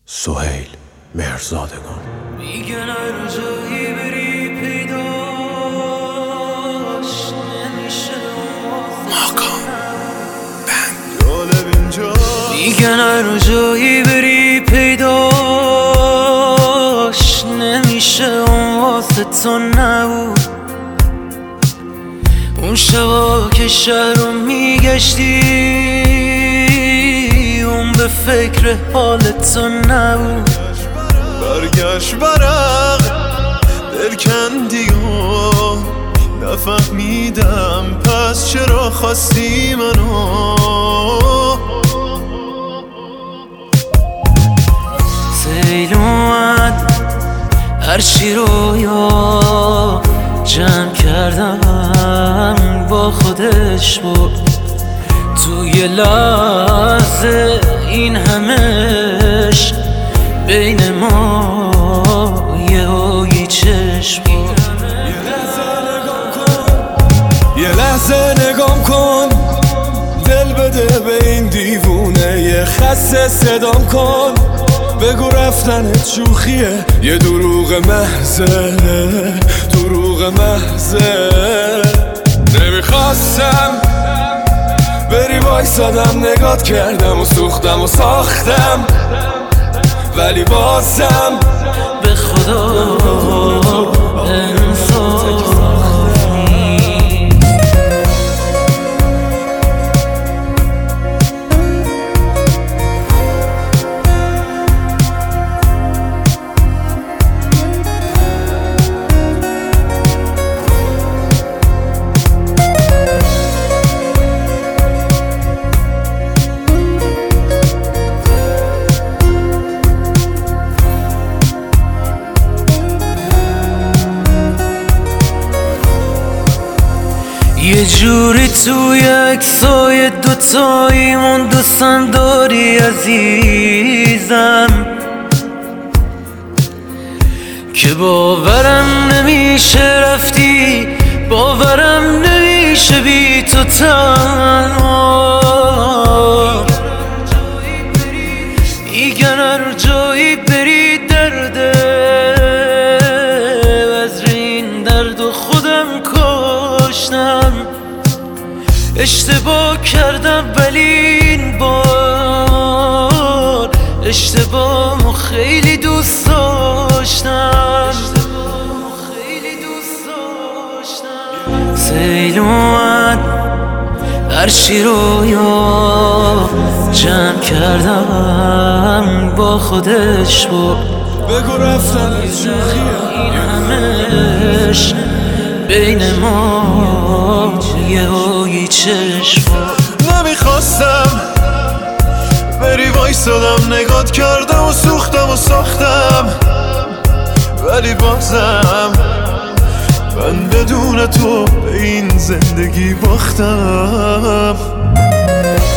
سهیل مهرزادگان. میگن هر جایی بری پیداش نمیشه ماکان میگن هر جایی بری پیداش نمیشه اون واسه تو نبود. اون شبا که شهر رو میگشتی اون به فکر حال تو نبود. برگشت ورق دل کندی و نفهمیدم پس چرا خواستی منو. سیل اومد هرچی رو یا جمع کردم با خودش بود. توی لحظه این همش بین ما یه چشم بود. یه لحظه نگام کن دل بده به این دیوونه، یه خسته صدام کن بگو رفتنت شوخیه، یه دروغ محضه دروغ محضه. نمیخواستم بری وایسادم نگات کردم و سوختم و ساختم ولی بازم به خدا انصاف نیست. یه جوری توی عکسای دوتاییمون دوستم داری عزیزم که باورم نمیشه رفتی، باورم نمیشه بی تو تنها. میگن هر جایی بری درده وزر این درد و خودم کاشتم. اشتباه کردم ولی این بار اشتباهمو خیلی دوست داشتم. سیل اومد هرچی رو یا جمع کردم با خودش بود. بگو رفتنت شوخیه، این همش بین ما یه چشم بود. نمیخواستم بری وایسادم نگات کردم و سوختم و ساختم ولی بازم من بدون تو به این زندگی باختم.